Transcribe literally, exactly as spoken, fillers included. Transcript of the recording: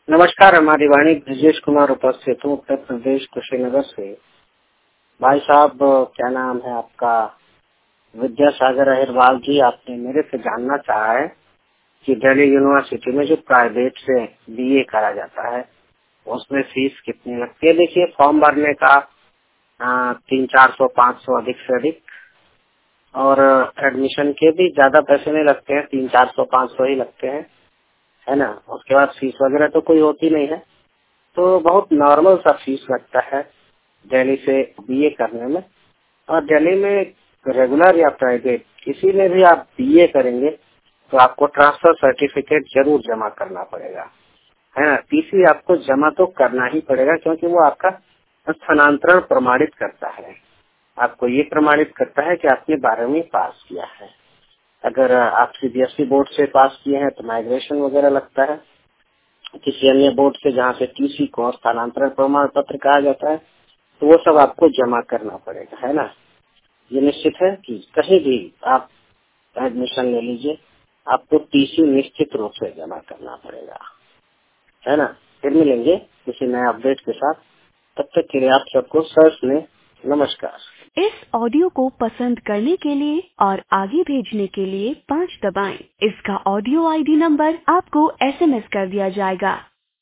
नमस्कार, हमारी वाणी ब्रजेश कुमार उपस्थित हूँ उत्तर प्रदेश कुशीनगर से। भाई साहब, क्या नाम है आपका? विद्यासागर अहिरवाल जी, आपने मेरे से जानना चाहा है कि दिल्ली यूनिवर्सिटी में जो प्राइवेट से बीए करा जाता है उसमें फीस कितनी लगती है। देखिए, फॉर्म भरने का आ, तीन चार सौ पाँच सौ अधिक से अधिक, और एडमिशन के भी ज्यादा पैसे नहीं लगते हैं, तीन चार सौ पाँच सौ ही लगते हैं, है ना। उसके बाद फीस वगैरह तो कोई होती नहीं है, तो बहुत नॉर्मल सा फीस लगता है दिल्ली से बीए करने में। और दिल्ली में रेगुलर या प्राइवेट किसी में भी आप बीए करेंगे तो आपको ट्रांसफर सर्टिफिकेट जरूर जमा करना पड़ेगा, है ना। टीसी आपको जमा तो करना ही पड़ेगा, क्योंकि वो आपका स्थानांतरण प्रमाणित करता है। आपको ये प्रमाणित करता है कि आपने बारहवीं पास किया है। अगर आप सीबीएसई बोर्ड से पास किए हैं तो माइग्रेशन वगैरह लगता है। किसी अन्य बोर्ड से जहाँ से टीसी को स्थानांतरण प्रमाण पत्र कहा जाता है, तो वो सब आपको जमा करना पड़ेगा, है ना। ये निश्चित है कि कहीं भी आप एडमिशन ले लीजिए, आपको टीसी निश्चित रूप से जमा करना पड़ेगा, है ना। फिर मिलेंगे किसी नए अपडेट के साथ, तब तक के लिए आप सबको सर्च में नमस्कार। इस ऑडियो को पसंद करने के लिए और आगे भेजने के लिए पाँच दबाएं। इसका ऑडियो आईडी नंबर आपको एसएमएस कर दिया जाएगा।